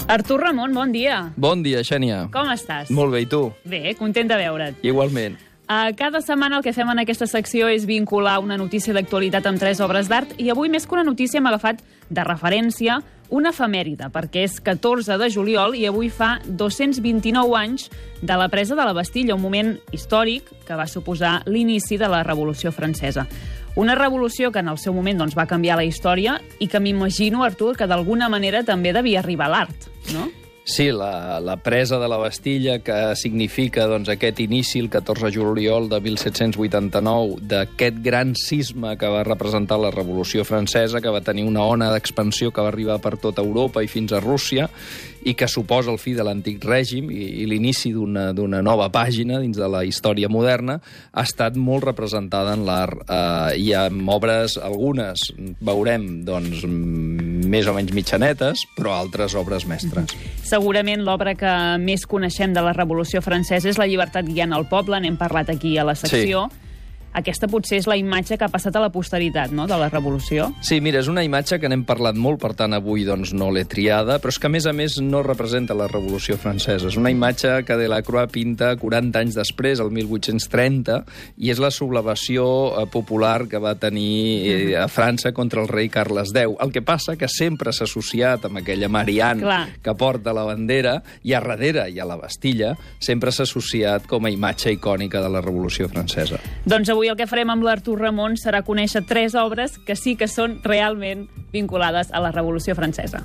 Artur Ramon, bon dia. Bon dia, Xènia. Com estàs? Molt bé, i tu? Bé, content de veure't. Igualment. Cada setmana el que fem en aquesta secció és vincular una notícia d'actualitat amb 3 obres d'art i avui, més que una notícia, hem agafat de referència una efemèride, perquè és 14 de juliol i avui fa 229 anys de la presa de la Bastilla, un moment històric que va suposar l'inici de la Revolució Francesa. Una revolució que en el seu moment va canviar la història i que m'imagino, Artur, que d'alguna manera també devia arribar a l'art, no? Sí, la presa de la Bastilla, que significa aquest inici, el 14 de juliol de 1789, d'aquest gran cisma que va representar la Revolució Francesa, que va tenir una ona d'expansió que va arribar per tota Europa i fins a Rússia, i que suposa el fi de l'antic règim i l'inici d'una nova pàgina dins de la història moderna, ha estat molt representada en l'art. Hi ha obres, algunes, veurem, més o menys mitjanetes, però altres obres mestres. Segurament l'obra que més coneixem de la Revolució Francesa és La llibertat guiant el poble, n'hem parlat aquí a la secció. Sí. Aquesta potser és la imatge que ha passat a la posteritat, no?, de la Revolució. Sí, mira, és una imatge que n'hem parlat molt, per tant avui no l'he triada, però és que a més no representa la Revolució Francesa. És una imatge que Delacroix pinta 40 anys després, el 1830, i és la sublevació popular que va tenir a França contra el rei Carles X. El que passa que sempre s'ha associat amb aquella Marianne que porta la bandera, i a darrere, i a la Bastilla, sempre s'ha associat com a imatge icònica de la Revolució Francesa. Doncs avui el que farem amb l'Artur Ramon serà conèixer 3 obres que sí que són realment vinculades a la Revolució Francesa.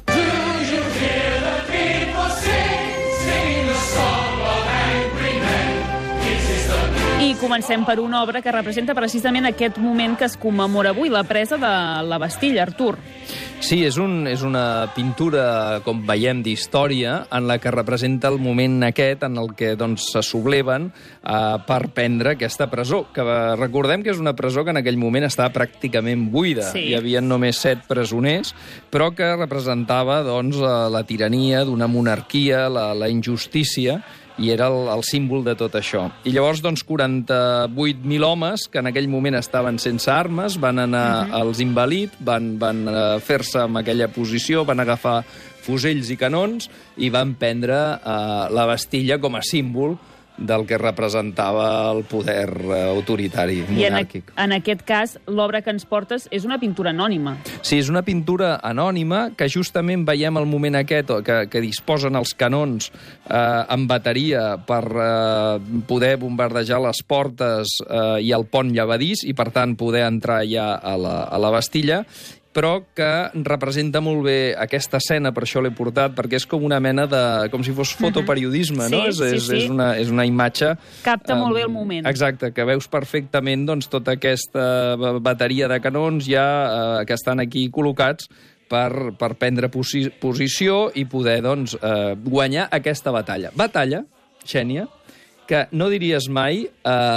I comencem per una obra que representa precisament aquest moment que es commemora avui, la presa de la Bastilla, Artur. Sí, és una pintura, com veiem, d'història, en la que representa el moment aquest en el que se subleven per prendre aquesta presó, que recordem que és una presó que en aquell moment estava pràcticament buida. Sí. Hi havia només 7 presoners, però que representava la tirania d'una monarquia, la injustícia, i era el símbol de tot això. I llavors, 48.000 homes, que en aquell moment estaven sense armes, van anar als Invalids, van fer-se en aquella posició, van agafar fusells i canons i van prendre la Bastilla com a símbol del que representava el poder autoritari monàrquic. I en aquest cas, l'obra que ens portes és una pintura anònima. Sí, és una pintura anònima que justament veiem el moment aquest que disposen els canons amb bateria per poder bombardejar les portes i el pont llevadís i, per tant, poder entrar ja a la Bastilla, però que representa molt bé aquesta escena, per això l'he portat, perquè és com una mena de... com si fos fotoperiodisme, no? Sí. És una imatge... Capta molt bé el moment. Exacte, que veus perfectament tota aquesta bateria de canons ja que estan aquí col·locats per prendre posició i poder guanyar aquesta batalla. Batalla, Xènia, que no diries mai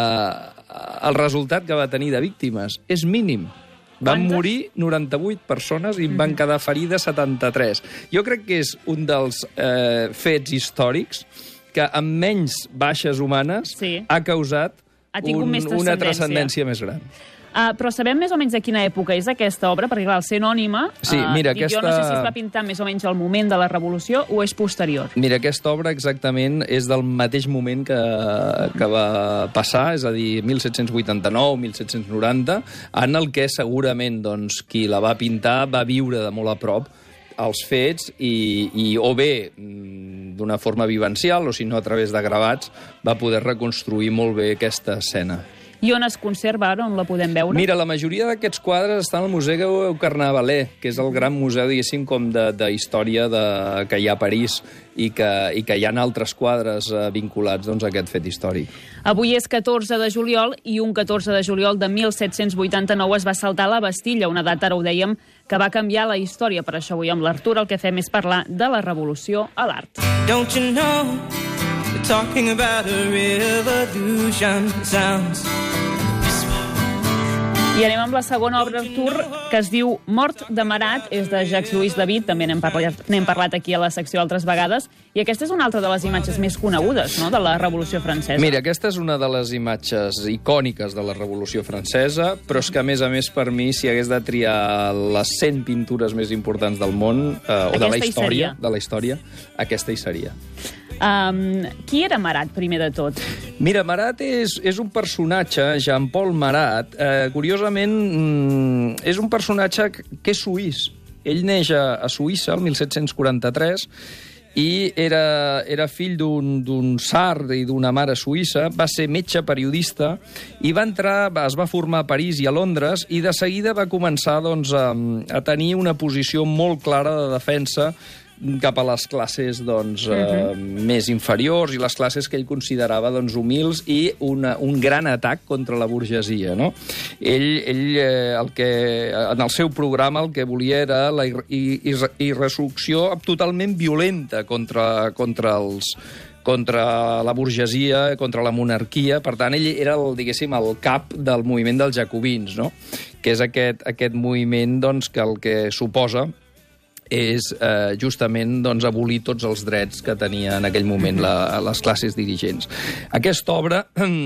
el resultat que va tenir de víctimes. És mínim. Van morir 98 persones i van quedar ferides 73. Jo crec que és un dels fets històrics que amb menys baixes humanes ha causat una transcendència més gran. Però sabem més o menys de quina època és aquesta obra, perquè clar, al ser anònima, jo no sé si es va pintar més o menys al moment de la Revolució o és posterior. Mira, aquesta obra exactament és del mateix moment que va passar, és a dir, 1789, 1790, en el que segurament qui la va pintar va viure de molt a prop els fets i o bé d'una forma vivencial o si no a través de gravats va poder reconstruir molt bé aquesta escena. I on es conserva ara, on la podem veure? Mira, la majoria d'aquests quadres estan al Museu Carnavalet, que és el gran museu, diguéssim, com de història que hi ha a París i que hi ha altres quadres vinculats a aquest fet històric. Avui és 14 de juliol i un 14 de juliol de 1789 es va saltar la Bastilla, una data, ara ho dèiem, que va canviar la història. Per això avui amb l'Artur el que fem és parlar de la revolució a l'art. Don't you know, we're talking about a revolution, sounds I anem amb la segona obra, Artur, que es diu Mort de Marat, és de Jacques-Louis David, també n'hem parlat aquí a la secció altres vegades, i aquesta és una altra de les imatges més conegudes, no?, de la Revolució Francesa. Mira, aquesta és una de les imatges icòniques de la Revolució Francesa, però és que, a més, per mi, si hagués de triar les 100 pintures més importants del món, o de la història, aquesta hi seria. Qui era Marat, primer de tot? Mira, Marat és un personatge, Jean-Paul Marat, curiosament, és un personatge que és suís. Ell neix a Suïssa, el 1743, i era fill d'un tsar i d'una mare suïssa, va ser metge periodista i es va formar a París i a Londres i de seguida va començar doncs, a tenir una posició molt clara de defensa cap a les classes més inferiors i les classes que ell considerava humils i un gran atac contra la burgesia. No? Ell en el seu programa el que volia era la irresolució totalment violenta contra la burgesia, contra la monarquia. Per tant, ell era el cap del moviment dels jacobins, no? Que és aquest moviment que el que suposa és justament abolir tots els drets que tenia en aquell moment les classes dirigents. Aquesta obra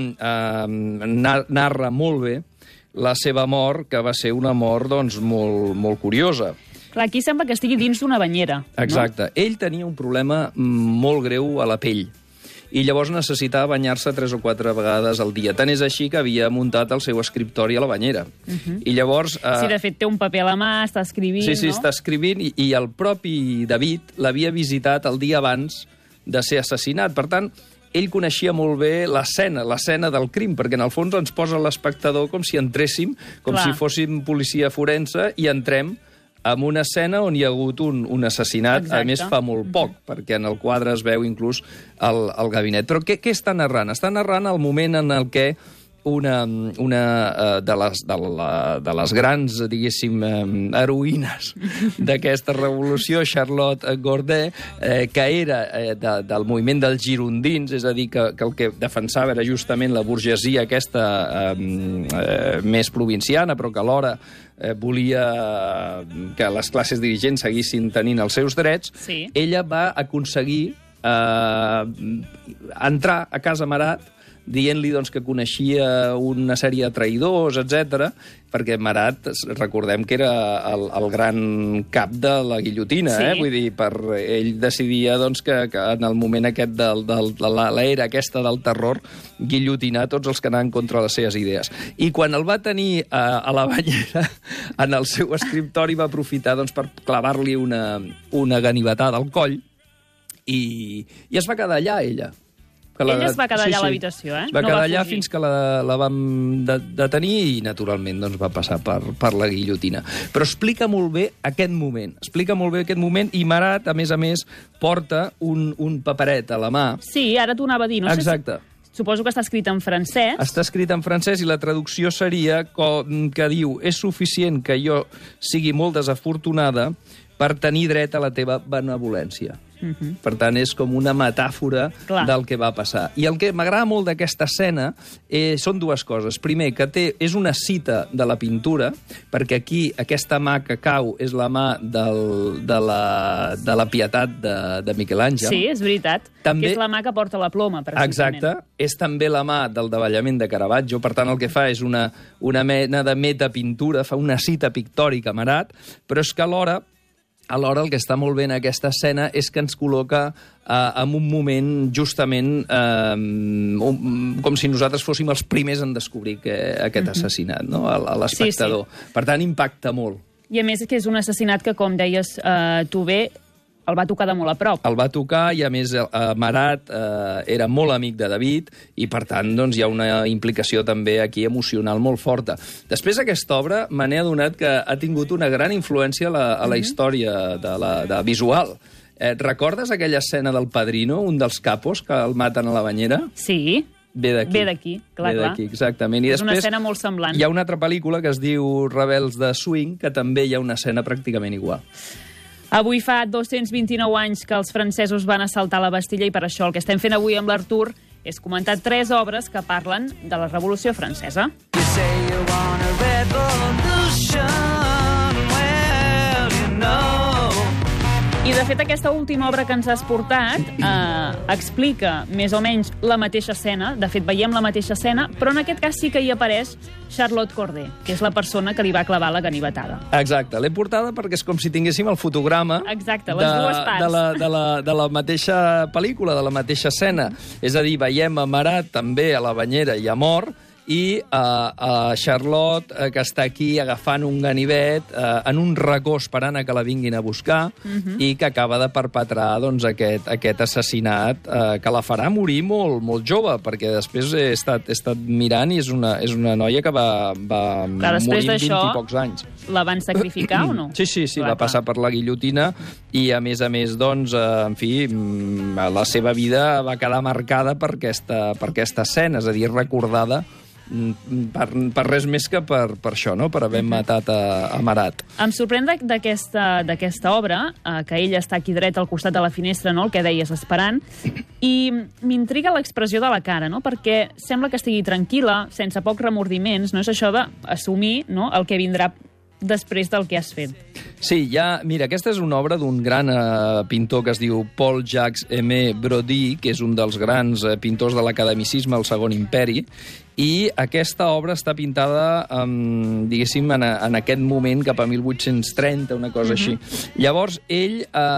narra molt bé la seva mort, que va ser una mort molt, molt curiosa. Clar, aquí sembla que estigui dins d'una banyera. Exacte. No? Ell tenia un problema molt greu a la pell i llavors necessitava banyar-se 3 o 4 vegades al dia. Tant és així que havia muntat el seu escriptori a la banyera. I llavors... Sí, de fet, té un paper a la mà, està escrivint, no? Sí, està escrivint, i el propi David l'havia visitat el dia abans de ser assassinat. Per tant, ell coneixia molt bé l'escena del crim, perquè en el fons ens posa l'espectador com si entréssim, si fóssim policia forense, i entrem amb una escena on hi ha hagut un assassinat. Exacte. A més, fa molt poc, perquè en el quadre es veu inclús el gabinet. Però què està narrant? Està narrant el moment en el què una de les grans, diguéssim, heroïnes d'aquesta revolució, Charlotte Corday, que era del moviment dels girondins, és a dir, que el que defensava era justament la burgesia aquesta més provinciana, però que alhora volia que les classes dirigents seguissin tenint els seus drets. Sí. Ella va aconseguir entrar a casa Marat dient-li que coneixia una sèrie de traïdors, etc, perquè Marat, recordem que era el gran cap de la guillotina, sí. Vull dir, ell decidia que en el moment aquest de l'era aquesta del terror, guillotinar tots els que anaven contra les seves idees. I quan el va tenir a la banyera, en el seu escriptori, va aprofitar per clavar-li una ganivetada al coll i es va quedar allà, ella. Ella es va quedar allà a l'habitació, Va quedar allà fins que la vam detenir i, naturalment, va passar per la guillotina. Però explica molt bé aquest moment, i Marat, a més, porta un paperet a la mà. Sí, ara t'ho anava a dir. Exacte. Suposo que està escrit en francès. Està escrit en francès i la traducció seria que diu: és suficient que jo sigui molt desafortunada per tenir dret a la teva benevolència. Per tant, és com una metàfora del que va passar. I el que m'agrada molt d'aquesta escena són dues coses. Primer, que és una cita de la pintura, perquè aquí aquesta mà que cau és la mà de la Pietat de Miquel Àngel. Sí, és veritat. També, que és la mà que porta la ploma, precisament. Exacte. És també la mà del davallament de Caravaggio. Per tant, el que fa és una mena de metapintura, fa una cita pictòrica a Marat, però és que alhora el que està molt bé en aquesta escena és que ens col·loca en un moment justament com si nosaltres fóssim els primers en descobrir aquest assassinat, no? A l'espectador. Sí. Per tant, impacta molt. I a més que és un assassinat que, com deies tu bé, el va tocar de molt a prop. El va tocar i, a més, Marat era molt amic de David i, per tant, hi ha una implicació també aquí emocional molt forta. Després d'aquesta obra me n'he adonat que ha tingut una gran influència a la història de visual. Recordes aquella escena del Padrino, un dels capos que el maten a la banyera? Sí. Ve d'aquí, clar. Ve d'aquí, exactament. És una escena molt semblant. Hi ha una altra pel·lícula que es diu Rebels de Swing, que també hi ha una escena pràcticament igual. Avui fa 229 anys que els francesos van assaltar la Bastilla i per això el que estem fent avui amb l'Artur és comentar 3 obres que parlen de la Revolució Francesa. You say you want a revolution, well, you know. I, de fet, aquesta última obra que ens has portat explica més o menys la mateixa escena. De fet, veiem la mateixa escena, però en aquest cas sí que hi apareix Charlotte Corday, que és la persona que li va clavar la ganivetada. Exacte, l'he portada perquè és com si tinguéssim el fotograma Exacte, les dues parts. de la mateixa pel·lícula, de la mateixa escena. És a dir, veiem a Marat també a la banyera i a mort, i a Charlotte, que està aquí agafant un ganivet en un racó esperant que la vinguin a buscar i que acaba de perpetrar doncs, aquest assassinat que la farà morir molt, molt jove, perquè després he estat mirant i és una noia que va morir amb 20 i pocs anys. La van sacrificar o no? Sí, va passar per la guillotina i, a més, doncs, en fi, la seva vida va quedar marcada per aquesta escena, és a dir, recordada per res més que per això, no? Per haver matat a Marat. Em sorprèn d'aquesta obra, que ella està aquí dret al costat de la finestra, no? El que deies, esperant, i m'intriga l'expressió de la cara, no? Perquè sembla que estigui tranquil·la, sense pocs remordiments, no és això d'assumir, no? El que vindrà després del que has fet. Sí, mira, aquesta és una obra d'un gran pintor que es diu Paul-Jacques-Aimé Brody, que és un dels grans pintors de l'academicisme al Segon Imperi, i aquesta obra està pintada, diguéssim, en aquest moment, cap a 1830, una cosa així. Llavors, ell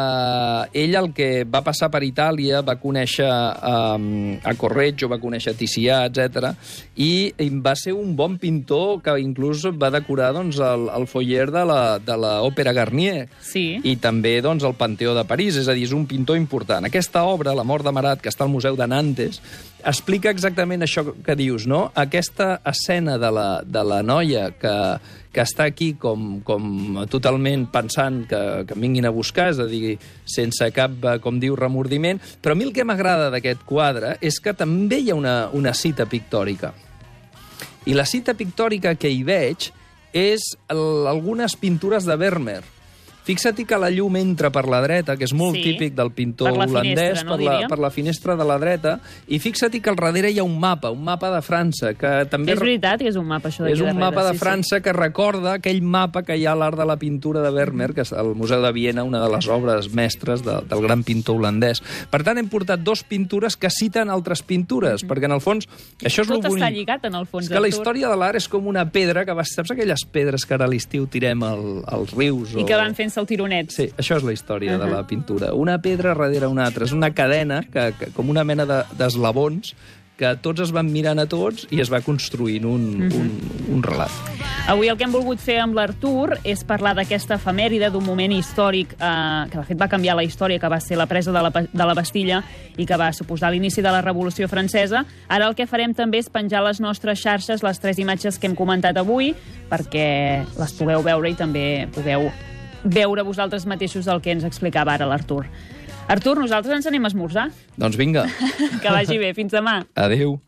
el que va passar per Itàlia, va conèixer a Correggio, va conèixer Ticià, etc. I va ser un bon pintor que inclús va decorar doncs, el foyer de l'Òpera Garnier. Sí. I també doncs, el Panteó de París, és a dir, és un pintor important. Aquesta obra, La mort de Marat, que està al Museu de Nantes, explica exactament això que dius, no? Aquesta escena de la noia que està aquí com totalment pensant que em vinguin a buscar, és a dir, sense cap, com diu, remordiment. Però a mi el que m'agrada d'aquest quadre és que també hi ha una cita pictòrica. I la cita pictòrica que hi veig és algunes pintures de Vermeer. Fixa't que la llum entra per la dreta, que és molt típic del pintor holandès, per la finestra de la dreta, i fixa't que al darrere hi ha un mapa de França, que també... És veritat que és un mapa, això d'aquí darrere. És un mapa de França que recorda aquell mapa que hi ha a l'art de la pintura de Vermeer, que és al Museu de Viena, una de les obres mestres del gran pintor holandès. Per tant, hem portat 2 pintures que citen altres pintures, perquè, en el fons, això és lo bonic. Tot està lligat, en el fons. És que la història de l'art és com una pedra que saps aquelles pedres que ara a l'estiu tirem als rius? I que van fent el tironet. Sí, això és la història de la pintura. Una pedra darrere una altra. És una cadena, com una mena d'eslabons, que tots es van mirant a tots i es va construint un relat. Avui el que hem volgut fer amb l'Artur és parlar d'aquesta efemèride, d'un moment històric que de fet va canviar la història, que va ser la presa de la Bastilla i que va suposar l'inici de la Revolució Francesa. Ara el que farem també és penjar a les nostres xarxes les 3 imatges que hem comentat avui perquè les pugueu veure i també pugueu veure vosaltres mateixos el que ens explicava ara l'Artur. Artur, nosaltres ens anem a esmorzar. Doncs vinga. Que vagi bé. Fins demà. Adéu.